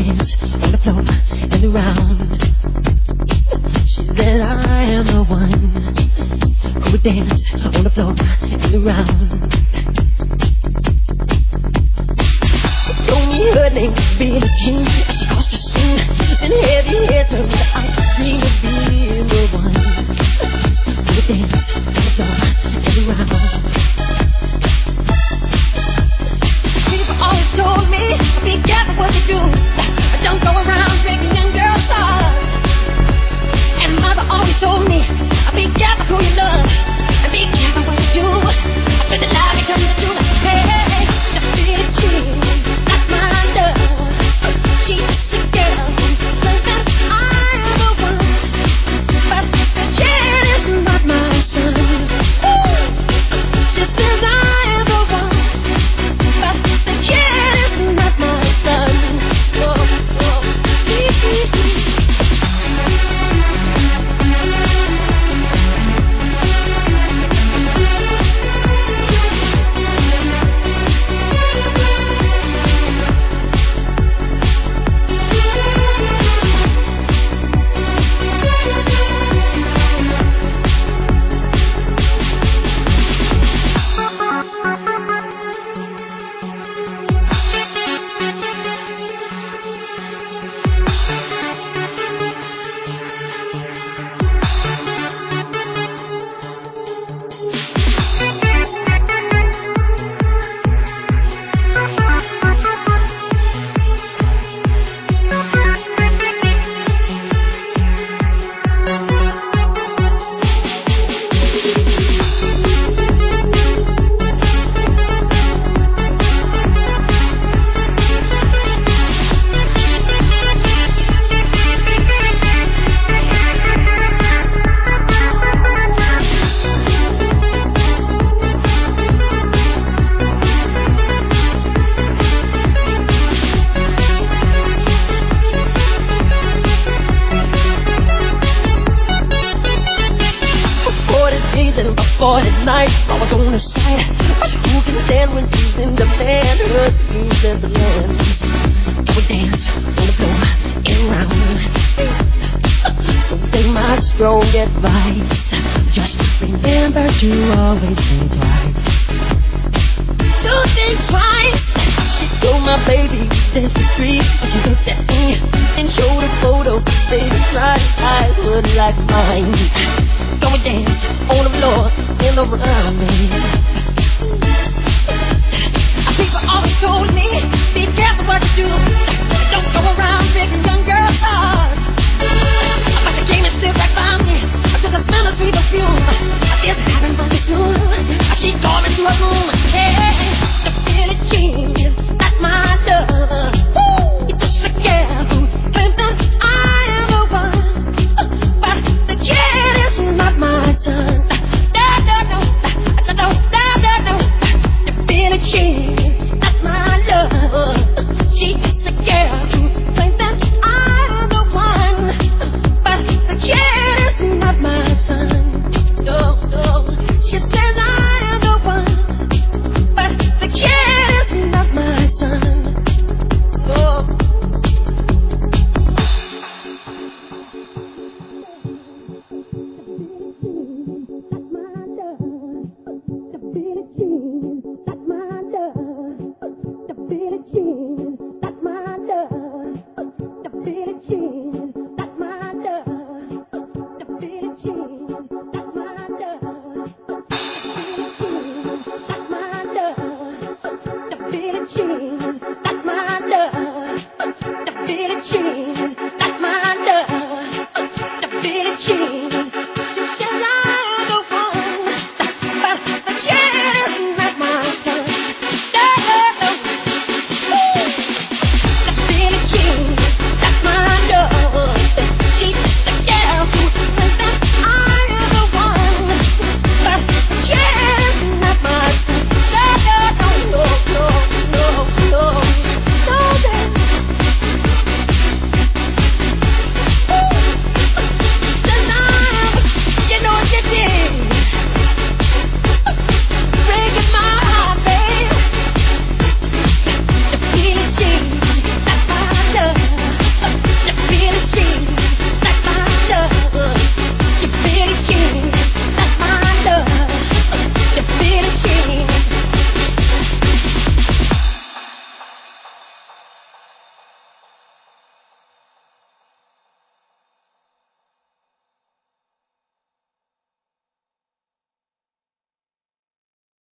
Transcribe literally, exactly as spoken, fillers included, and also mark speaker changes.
Speaker 1: dance on the floor and around. She said I am the one who would dance on the floor and around. Told me her name was Billie Jean as she caused a scene. Then heavy hair turned out to green and being the one who would dance on the floor and around. People always told me, be careful what you do. Don't go around breaking young girls' hearts. And mother always told me, be careful who you love. And be careful what you do. I said the lie becomes the truth. Hey, hey, hey, the Billie Jean, not my love. She's a girl, but I am the one. But the kid is not my son. Ooh. She says I am the one. But the kid is not my son. Whoa, whoa. People always told me, be careful